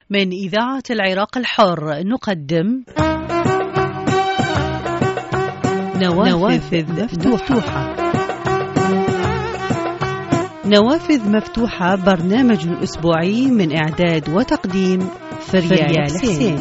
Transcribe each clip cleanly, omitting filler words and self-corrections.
من إذاعة العراق الحر نقدم نوافذ مفتوحة. نوافذ مفتوحة برنامج أسبوعي من إعداد وتقديم فريال حسين.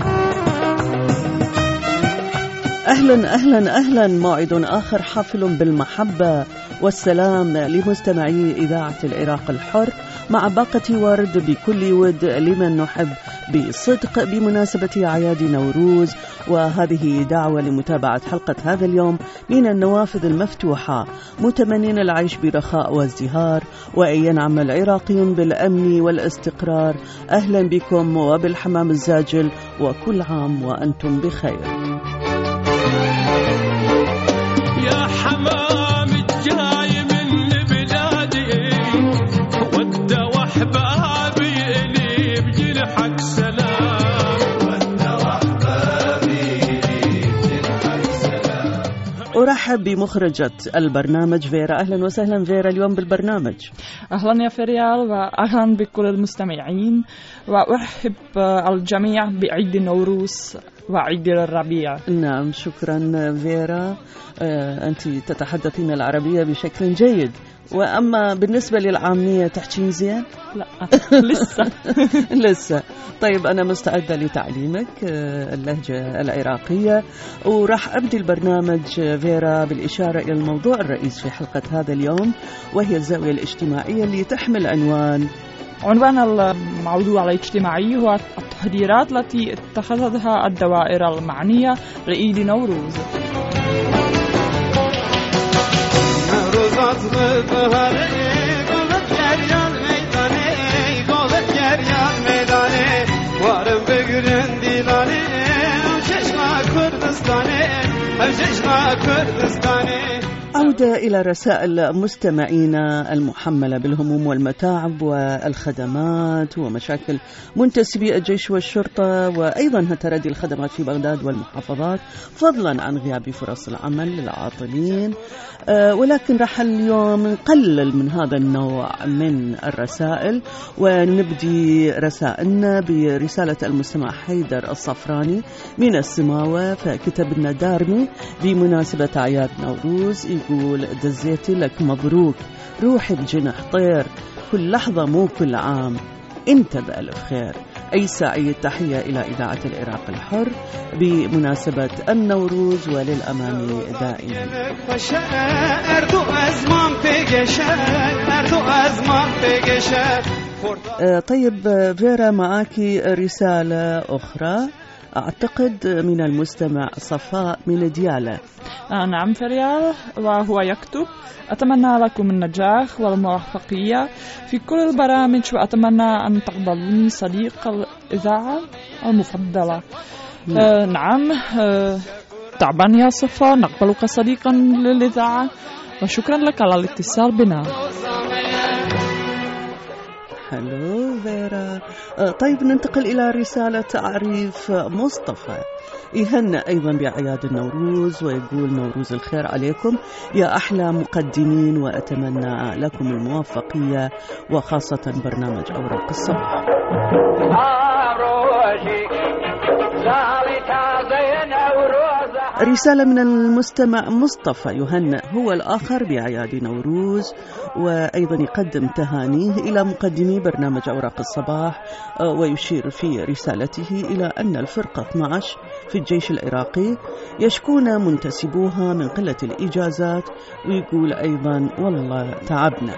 أهلا موعد آخر حافل بالمحبة والسلام لمستمعي إذاعة العراق الحر مع باقة ورد بكل ود لمن نحب بصدق بمناسبة أعياد نوروز. وهذه دعوة لمتابعة حلقة هذا اليوم من النوافذ المفتوحة، متمنين العيش برخاء وازدهار وأن ينعم العراقيون بالأمن والاستقرار. أهلا بكم وبالحمام الزاجل، وكل عام وأنتم بخير. يا حمام الجاي من بلادي ود وحبابي إلي بجنحك سلام، ود وحبابي إلي بجنحك سلام. أرحب بمخرجة البرنامج فيرا. أهلا وسهلا فيرا اليوم بالبرنامج. أهلا يا فريال وأهلا بكل المستمعين، وأرحب الجميع بعيد النوروز وعيد الربيع. نعم شكرا فيرا، أنت تتحدثين العربية بشكل جيد، وأما بالنسبة للعامية تحكين زين؟ لا لسه. طيب أنا مستعدة لتعليمك اللهجة العراقية، وراح أبدي البرنامج فيرا بالإشارة إلى الموضوع الرئيس في حلقة هذا اليوم، وهي الزاوية الاجتماعية اللي تحمل عنوان الموضوع الاجتماعي هو التحضيرات التي اتخذتها الدوائر المعنية لعيد نوروز. عودة إلى رسائل مستمعينا المحملة بالهموم والمتاعب والخدمات ومشاكل منتسبي الجيش والشرطة، وأيضا تردي الخدمات في بغداد والمحافظات، فضلا عن غياب فرص العمل للعاطلين. ولكن راح اليوم نقلل من هذا النوع من الرسائل، ونبدي رسائلنا برسالة المستمع حيدر الصفراني من السماوة. فكتب لنا دارمي بمناسبة أعياد نوروز، يقول: دزيتي لك مبروك، روحي بجنح طير، كل لحظة مو كل عام، انت بألف خير. أي سعيد، تحية إلى إذاعة العراق الحر بمناسبة النوروز وللأمام دائما. طيب فيرا، معك رسالة أخرى أعتقد من المستمع صفاء من ديالى. نعم فريال، وهو يكتب: أتمنى لكم النجاح والموفقية في كل البرامج، وأتمنى أن تقبلوني صديق الإذاعة المفضلة. نعم طبعا يا صفاء، نقبلك صديقا للإذاعة، وشكرا لك على الاتصال بنا. هلو فيرا. طيب ننتقل إلى رسالة عريف مصطفى، يهنأ أيضا بأعياد النوروز ويقول: نوروز الخير عليكم يا أحلى مقدمين، وأتمنى لكم الموفقية وخاصة برنامج أوراق الصباح. رسالة من المستمع مصطفى يهنأ هو الآخر بأعياد نوروز، وأيضا يقدم تهانيه إلى مقدمي برنامج أوراق الصباح، ويشير في رسالته إلى أن الفرقة 12 في الجيش العراقي يشكون منتسبوها من قلة الإجازات، ويقول أيضا: والله تعبنا.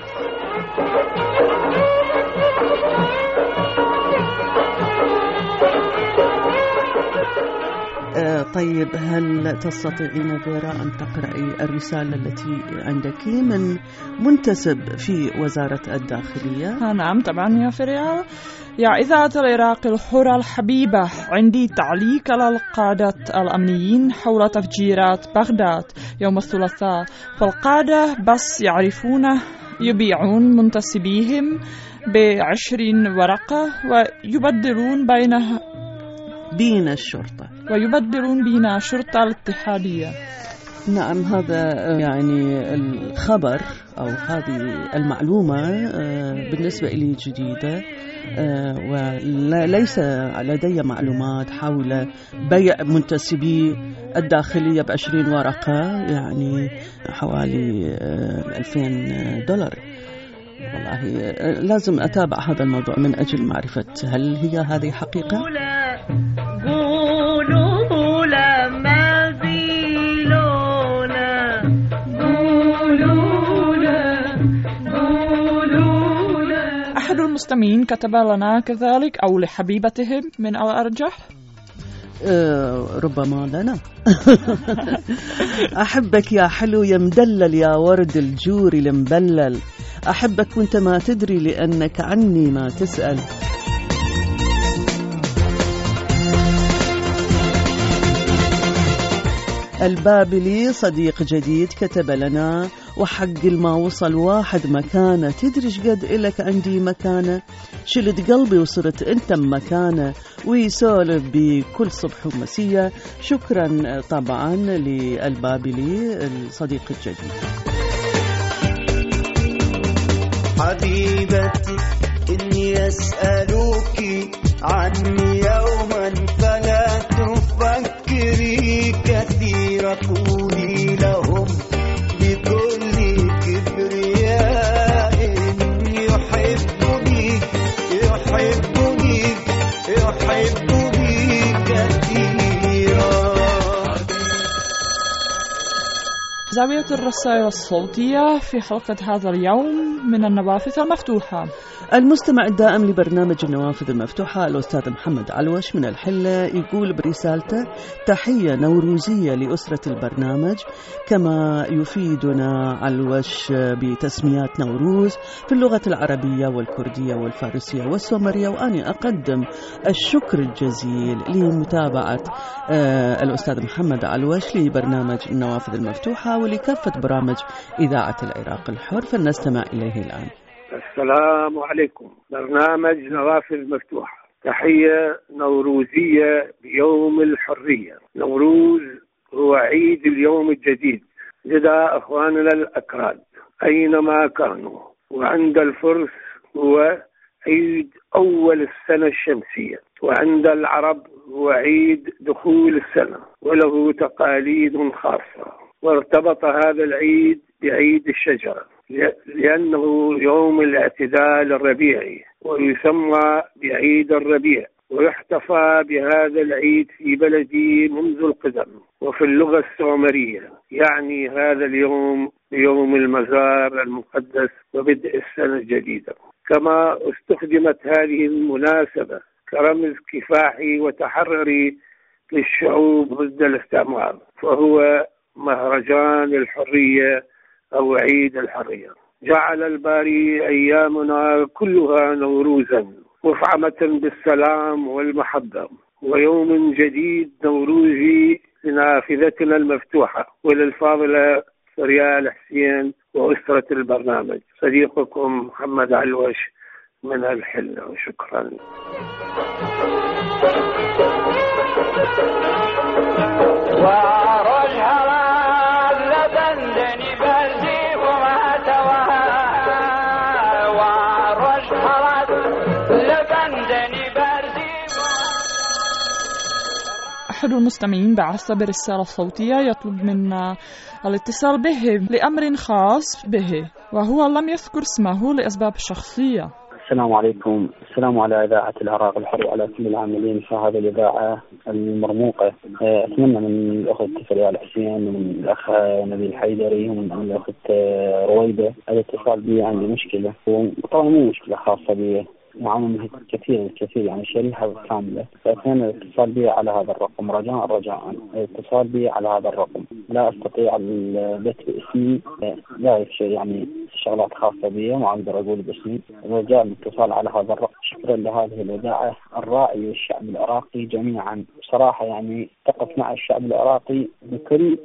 طيب هل تستطيعين فيرا أن تقرأي الرسالة التي عندك من منتسب في وزارة الداخلية؟ نعم طبعا يا فريال. يا إذاعة العراق الحرة الحبيبة، عندي تعليق على القادة الأمنيين حول تفجيرات بغداد يوم الثلاثاء. فالقادة بس يعرفون يبيعون منتسبيهم ب20 ورقة ويبدلون بين الشرطة ويبدلون بين الشرطة الاتحادية. نعم، هذا يعني الخبر أو هذه المعلومة بالنسبة لي جديدة، وليس لدي معلومات حول بيع منتسبي الداخلية ب20 ورقة، يعني حوالي $2000. والله لازم أتابع هذا الموضوع من أجل معرفة هل هي هذه حقيقة؟ قولوا لا ما زيلونا، قولوا لا. أحد المستمعين كتب لنا كذلك أو لحبيبتهم من الأرجح. ربما لنا. أحبك يا حلو يا مدلل يا ورد الجوري المبلل، أحبك وانت ما تدري لأنك عني ما تسأل. البابلي صديق جديد كتب لنا: وحق ما وصل واحد مكانه، تدري قد إلك عندي مكانه، شلت قلبي وصرت انت مكانه، ويسولف بكل صبح ومسية. شكرا طبعا للبابلي الصديق الجديد. حبيبتي إني أسألك عني يوما فلا تفكري كثير، قولي لهم بكل كبرياء يحبني كثيرا. زاوية الرسائل الصوتية في حلقة هذا اليوم من النوافذ المفتوحة. المستمع الدائم لبرنامج النوافذ المفتوحة الأستاذ محمد علوش من الحلة يقول برسالته: تحية نوروزية لأسرة البرنامج. كما يفيدنا علوش بتسميات نوروز في اللغة العربية والكردية والفارسية والسومرية، وأنا أقدم الشكر الجزيل لمتابعة الأستاذ محمد علوش لبرنامج النوافذ المفتوحة ولكافة برامج إذاعة العراق الحر، فلنستمع إليه الآن. السلام عليكم. برنامج نوافذ مفتوحة، تحية نوروزية بيوم الحرية. نوروز هو عيد اليوم الجديد لدى أخواننا الأكراد أينما كانوا، وعند الفرس هو عيد أول السنة الشمسية، وعند العرب هو عيد دخول السنة وله تقاليد خاصة. وارتبط هذا العيد بعيد الشجرة لأنه يوم الاعتدال الربيعي، ويسمى بعيد الربيع، ويحتفى بهذا العيد في بلدي منذ القدم. وفي اللغة السومرية يعني هذا اليوم يوم المزار المقدس وبدء السنة الجديدة. كما استخدمت هذه المناسبة كرمز كفاحي وتحرري للشعوب ضد الاستعمار، فهو مهرجان الحرية أو عيد الحرية. جعل الباري أيامنا كلها نوروزا مفعمة بالسلام والمحبة، ويوم جديد نوروزي لنافذتنا المفتوحة. وللفاضلة فريال حسين وأسرة البرنامج، صديقكم محمد علوش من الحلة، وشكرا. أحد المستمعين بعث برسالة صوتية يطلب منا الاتصال به لأمر خاص به، وهو لم يذكر اسمه لأسباب شخصية. السلام عليكم. السلام على إذاعة العراق الحر وعلى كل العاملين في هذه الإذاعة المرموقة. أتمنى من الأخت فريال حسين ومن الأخ نبيل حيدري ومن الأخت رويدة الاتصال بي. عندي مشكلة، وطبعا مو مشكلة خاصة بي، معامل كثير يعني شريحة كاملة. فأتمنى الاتصال بي على هذا الرقم رجاء الاتصال بي على هذا الرقم. لا أستطيع البث باسمي، لا يعني شغلات خاصة بي ما أقدر أقول باسمي. رجاء الاتصال على هذا الرقم. شكرا لهذه الإذاعة الراعية والشعب العراقي جميعا. بصراحة يعني تقف مع الشعب العراقي بكل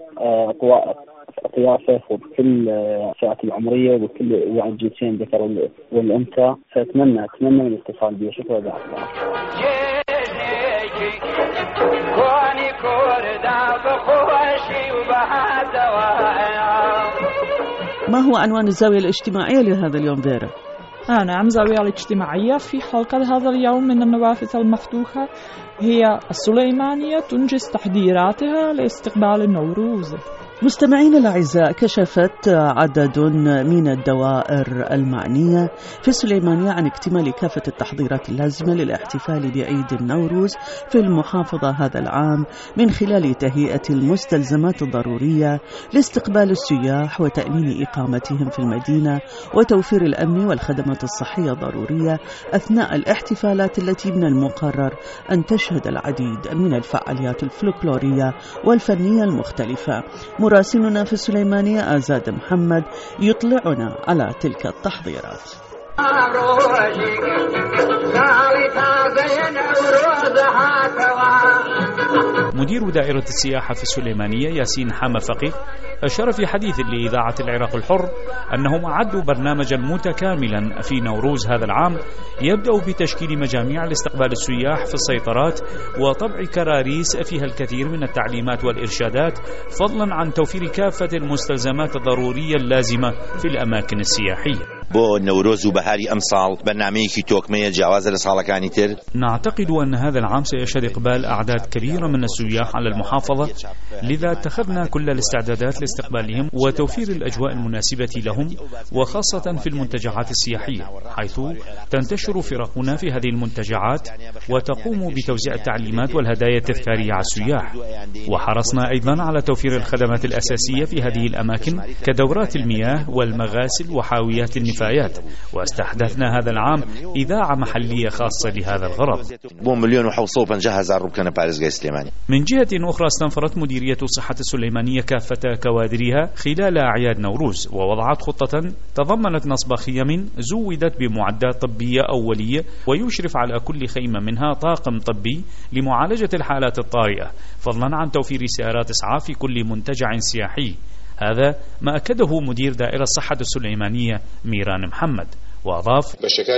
أطيافه وبكل فئات العمرية وبكل يعني الجنسين ذكر والأنثى. فأتمنى الاتصال بي. شكرا لك. ما هو عنوان الزاوية الاجتماعية لهذا اليوم فيرا؟ نعم، الزاوية الاجتماعية في حلقة هذا اليوم من النوافذ المفتوحة هي السليمانية تنجز تحضيراتها لاستقبال النوروز. مستمعين الأعزاء، كشفت عدد من الدوائر المعنية في السليمانية عن اكتمال كافة التحضيرات اللازمة للاحتفال بعيد النوروز في المحافظة هذا العام من خلال تهيئة المستلزمات الضرورية لاستقبال السياح وتأمين إقامتهم في المدينة وتوفير الأمن والخدمات الصحية الضرورية أثناء الاحتفالات التي من المقرر أن تشهد العديد من الفعاليات الفلكلورية والفنية المختلفة. مراسلنا في السليمانية آزاد محمد يطلعنا على تلك التحضيرات. مدير دائرة السياحة في السليمانية ياسين حامة فقيه أشار في حديث لإذاعة العراق الحر أنهم أعدوا برنامجا متكاملا في نوروز هذا العام يبدأ بتشكيل مجاميع لاستقبال السياح في السيطرات وطبع كراريس فيها الكثير من التعليمات والإرشادات، فضلا عن توفير كافة المستلزمات الضرورية اللازمة في الأماكن السياحية. بو نوروز وبهاري أمصال برنامجي توكمية جواز لصالكاني تر. نعتقد أن هذا العام سيشهد إقبال أعداد كبيرة من السياح على المحافظة، لذا اتخذنا كل الاستعدادات لاستقبالهم وتوفير الأجواء المناسبة لهم، وخاصة في المنتجعات السياحية حيث تنتشر فرقنا في هذه المنتجعات وتقوم بتوزيع التعليمات والهدايا التذكارية على السياح. وحرصنا أيضا على توفير الخدمات الأساسية في هذه الأماكن كدورات المياه والمغاسل وحاويات النفايات، واستحدثنا هذا العام إذاعة محلية خاصة لهذا الغرض. من جهة أخرى استنفرت مديرية صحة السليمانية كافة كوادرها خلال أعياد نوروز، ووضعت خطة تضمنت نصب خيم زودت بمعدات طبية أولية ويشرف على كل خيمة منها طاقم طبي لمعالجة الحالات الطارئة، فضلا عن توفير سيارات إسعاف في كل منتجع سياحي. هذا ما أكده مدير دائرة الصحة السليمانية ميران محمد، وأضاف: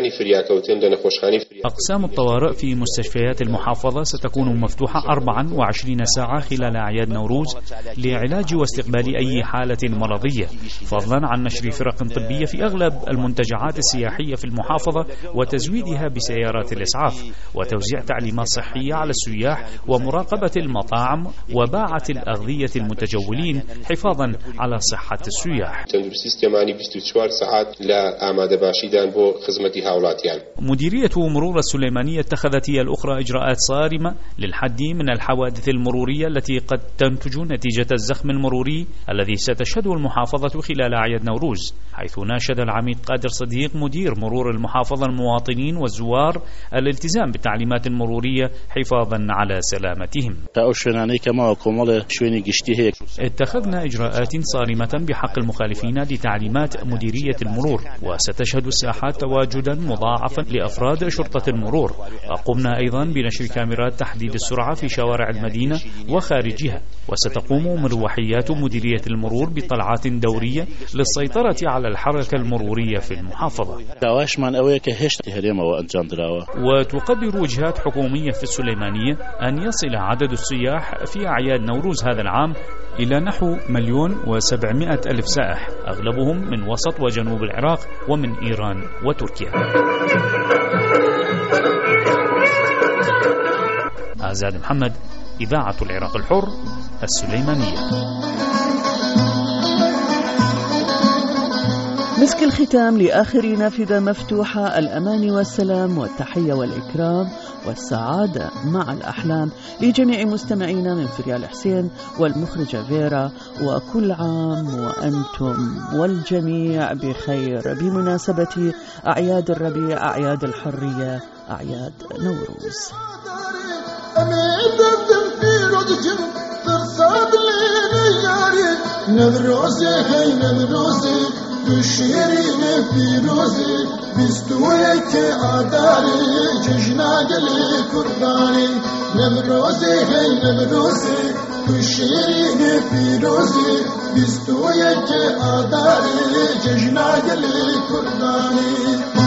أقسام الطوارئ في مستشفيات المحافظة ستكون مفتوحة 24 ساعة خلال أعياد نوروز لعلاج واستقبال أي حالة مرضية، فضلا عن نشر فرق طبية في أغلب المنتجعات السياحية في المحافظة وتزويدها بسيارات الإسعاف، وتوزيع تعليمات صحية على السياح، ومراقبة المطاعم وباعة الأغذية المتجولين حفاظا على صحة السياح. مديرية مرور السليمانية اتخذت هي الأخرى إجراءات صارمة للحد من الحوادث المرورية التي قد تنتج نتيجة الزخم المروري الذي ستشهده المحافظة خلال أعياد نوروز، حيث ناشد العميد قادر صديق مدير مرور المحافظة المواطنين والزوار الالتزام بالتعليمات المرورية حفاظا على سلامتهم. اتخذنا إجراءات صارمة بحق المخالفين لتعليمات مديرية المرور، وستشهد الساحات تواجدا مضاعفا لأفراد شرطة المرور. قمنا أيضا بنشر كاميرات تحديد السرعة في شوارع المدينة وخارجها، وستقوم مروحيات مديرية المرور بطلعات دورية للسيطرة على الحركة المرورية في المحافظة. وتقدر وجهات حكومية في السليمانية أن يصل عدد السياح في أعياد نوروز هذا العام إلى نحو 1,700,000 سائح، أغلبهم من وسط وجنوب العراق ومن إيران وتركيا. آزاد محمد، إذاعة العراق الحر، السليمانية. مسك الختام لآخر نافذة مفتوحة، الأمان والسلام والتحية والإكرام والسعادة مع الأحلام لجميع مستمعينا من فريال حسين والمخرجة فيرا، وكل عام وأنتم والجميع بخير بمناسبة أعياد الربيع، أعياد الحرية، أعياد نوروز. شیرین پیروزی بیستوی که عدالی جشنگلی کردانی نمروزی هی نمروزی تو شیرین پیروزی بیستوی که عدالی جشنگلی کردانی